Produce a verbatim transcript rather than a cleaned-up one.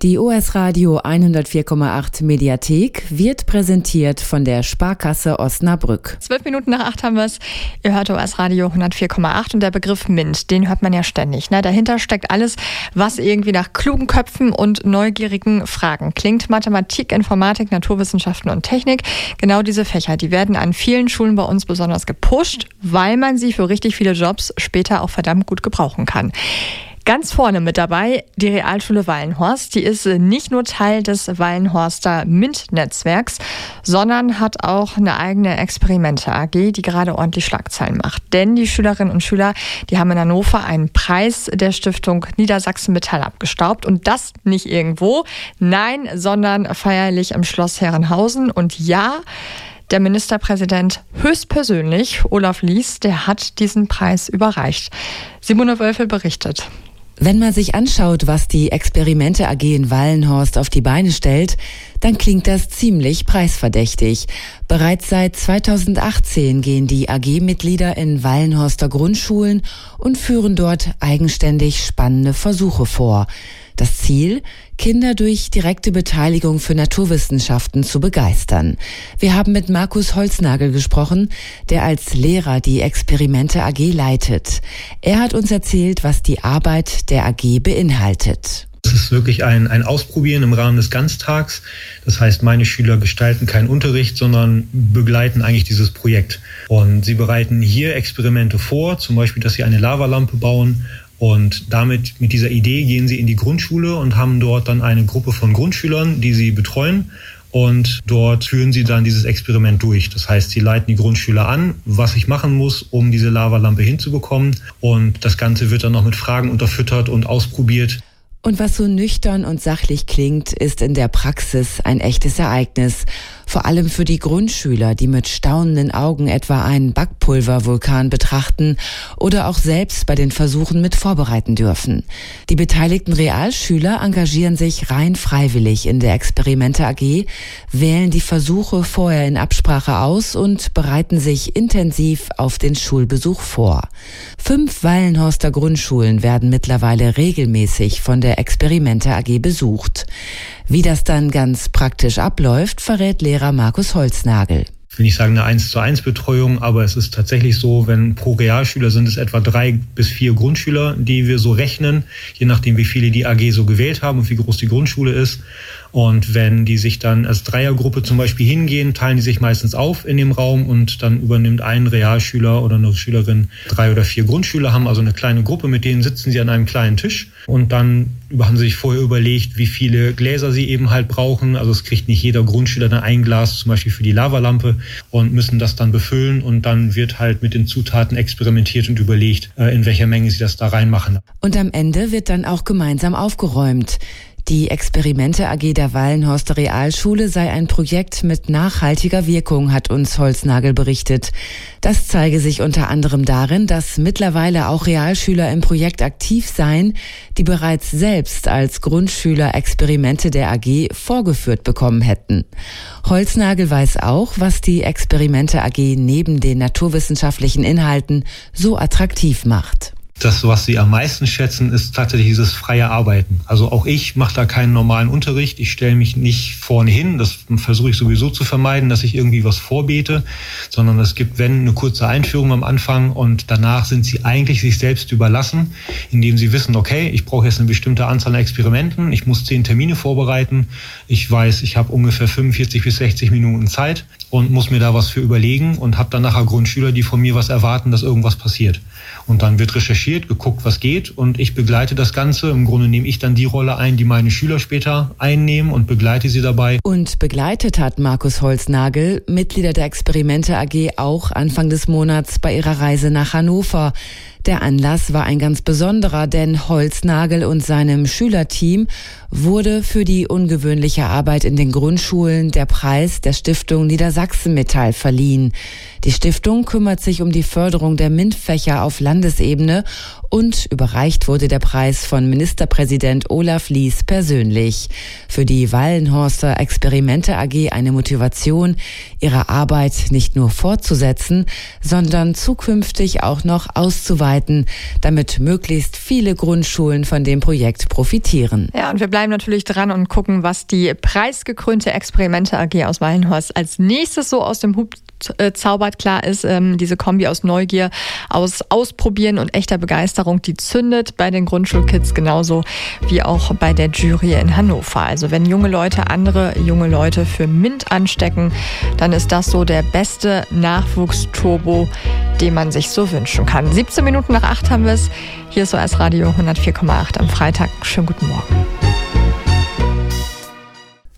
Die O S Radio hundertvier Komma acht Mediathek wird präsentiert von der Sparkasse Osnabrück. Zwölf Minuten nach acht haben wir es. Ihr hört O S Radio hundertvier Komma acht und der Begriff MINT, den hört man ja ständig. Ne? Dahinter steckt alles, was irgendwie nach klugen Köpfen und neugierigen Fragen klingt. Mathematik, Informatik, Naturwissenschaften und Technik. Genau diese Fächer, die werden an vielen Schulen bei uns besonders gepusht, weil man sie für richtig viele Jobs später auch verdammt gut gebrauchen kann. Ganz vorne mit dabei die Realschule Wallenhorst. Die ist nicht nur Teil des Wallenhorster MINT-Netzwerks, sondern hat auch eine eigene Experimente-A G, die gerade ordentlich Schlagzeilen macht. Denn die Schülerinnen und Schüler, die haben in Hannover einen Preis der Stiftung Niedersachsen Metall abgestaubt. Und das nicht irgendwo, nein, sondern feierlich im Schloss Herrenhausen. Und ja, der Ministerpräsident höchstpersönlich, Olaf Lies, der hat diesen Preis überreicht. Simone Wölfel berichtet. Wenn man sich anschaut, was die Experimente A G in Wallenhorst auf die Beine stellt, dann klingt das ziemlich preisverdächtig. Bereits seit zweitausendachtzehn gehen die A G-Mitglieder in Wallenhorster Grundschulen und führen dort eigenständig spannende Versuche vor. Das Ziel? Kinder durch direkte Beteiligung für Naturwissenschaften zu begeistern. Wir haben mit Markus Holznagel gesprochen, der als Lehrer die Experimente A G leitet. Er hat uns erzählt, was die Arbeit der A G beinhaltet. Es ist wirklich ein, ein Ausprobieren im Rahmen des Ganztags. Das heißt, meine Schüler gestalten keinen Unterricht, sondern begleiten eigentlich dieses Projekt. Und sie bereiten hier Experimente vor, zum Beispiel, dass sie eine Lavalampe bauen. Und damit, mit dieser Idee gehen sie in die Grundschule und haben dort dann eine Gruppe von Grundschülern, die sie betreuen. Und dort führen sie dann dieses Experiment durch. Das heißt, sie leiten die Grundschüler an, was ich machen muss, um diese Lavalampe hinzubekommen. Und das Ganze wird dann noch mit Fragen unterfüttert und ausprobiert. Und was so nüchtern und sachlich klingt, ist in der Praxis ein echtes Ereignis. Vor allem für die Grundschüler, die mit staunenden Augen etwa einen Backpulvervulkan betrachten oder auch selbst bei den Versuchen mit vorbereiten dürfen. Die beteiligten Realschüler engagieren sich rein freiwillig in der Experimente A G, wählen die Versuche vorher in Absprache aus und bereiten sich intensiv auf den Schulbesuch vor. Fünf Wallenhorster Grundschulen werden mittlerweile regelmäßig von der Experimente A G besucht. Wie das dann ganz praktisch abläuft, verrät Lehrer Markus Holznagel. Ich will nicht sagen eine eins zu eins Betreuung, aber es ist tatsächlich so, wenn pro Realschüler sind es etwa drei bis vier Grundschüler, die wir so rechnen, je nachdem wie viele die A G so gewählt haben und wie groß die Grundschule ist. Und wenn die sich dann als Dreiergruppe zum Beispiel hingehen, teilen die sich meistens auf in dem Raum und dann übernimmt ein Realschüler oder eine Schülerin drei oder vier Grundschüler, haben also eine kleine Gruppe, mit denen sitzen sie an einem kleinen Tisch und dann haben sie sich vorher überlegt, wie viele Gläser sie eben halt brauchen. Also es kriegt nicht jeder Grundschüler dann ein Glas zum Beispiel für die Lavalampe und müssen das dann befüllen und dann wird halt mit den Zutaten experimentiert und überlegt, in welcher Menge sie das da reinmachen. Und am Ende wird dann auch gemeinsam aufgeräumt. Die Experimente A G der Wallenhorster Realschule sei ein Projekt mit nachhaltiger Wirkung, hat uns Holznagel berichtet. Das zeige sich unter anderem darin, dass mittlerweile auch Realschüler im Projekt aktiv seien, die bereits selbst als Grundschüler Experimente der A G vorgeführt bekommen hätten. Holznagel weiß auch, was die Experimente A G neben den naturwissenschaftlichen Inhalten so attraktiv macht. Das, was sie am meisten schätzen, ist tatsächlich dieses freie Arbeiten. Also auch ich mache da keinen normalen Unterricht. Ich stelle mich nicht vorne hin. Das versuche ich sowieso zu vermeiden, dass ich irgendwie was vorbete, sondern es gibt, wenn, eine kurze Einführung am Anfang und danach sind sie eigentlich sich selbst überlassen, indem sie wissen, okay, ich brauche jetzt eine bestimmte Anzahl an Experimenten, ich muss zehn Termine vorbereiten, ich weiß, ich habe ungefähr fünfundvierzig bis sechzig Minuten Zeit und muss mir da was für überlegen und habe dann nachher Grundschüler, die von mir was erwarten, dass irgendwas passiert. Und dann wird recherchiert, geguckt, was geht und ich begleite das Ganze. Im Grunde nehme ich dann die Rolle ein, die meine Schüler später einnehmen und begleite sie dabei. Und begleitet hat Markus Holznagel Mitglieder der Experimente A G auch Anfang des Monats bei ihrer Reise nach Hannover. Der Anlass war ein ganz besonderer, denn Holznagel und seinem Schülerteam wurde für die ungewöhnliche Arbeit in den Grundschulen der Preis der Stiftung Niedersachsen Metall verliehen. Die Stiftung kümmert sich um die Förderung der MINT-Fächer auf Landesebene und überreicht wurde der Preis von Ministerpräsident Olaf Lies persönlich. Für die Wallenhorster Experimente A G eine Motivation, ihre Arbeit nicht nur fortzusetzen, sondern zukünftig auch noch auszuweiten ausbreiten, damit möglichst viele Grundschulen von dem Projekt profitieren. Ja, und wir bleiben natürlich dran und gucken, was die preisgekrönte Experimente A G aus Wallenhorst als nächstes so aus dem Hut zaubert. Klar ist, ähm, diese Kombi aus Neugier, aus Ausprobieren und echter Begeisterung, die zündet bei den Grundschulkids genauso wie auch bei der Jury in Hannover. Also wenn junge Leute andere junge Leute für MINT anstecken, dann ist das so der beste Nachwuchsturbo, den man sich so wünschen kann. siebzehn Minuten nach acht haben wir es. Hier ist O S Radio hundertvier Komma acht am Freitag. Schönen guten Morgen.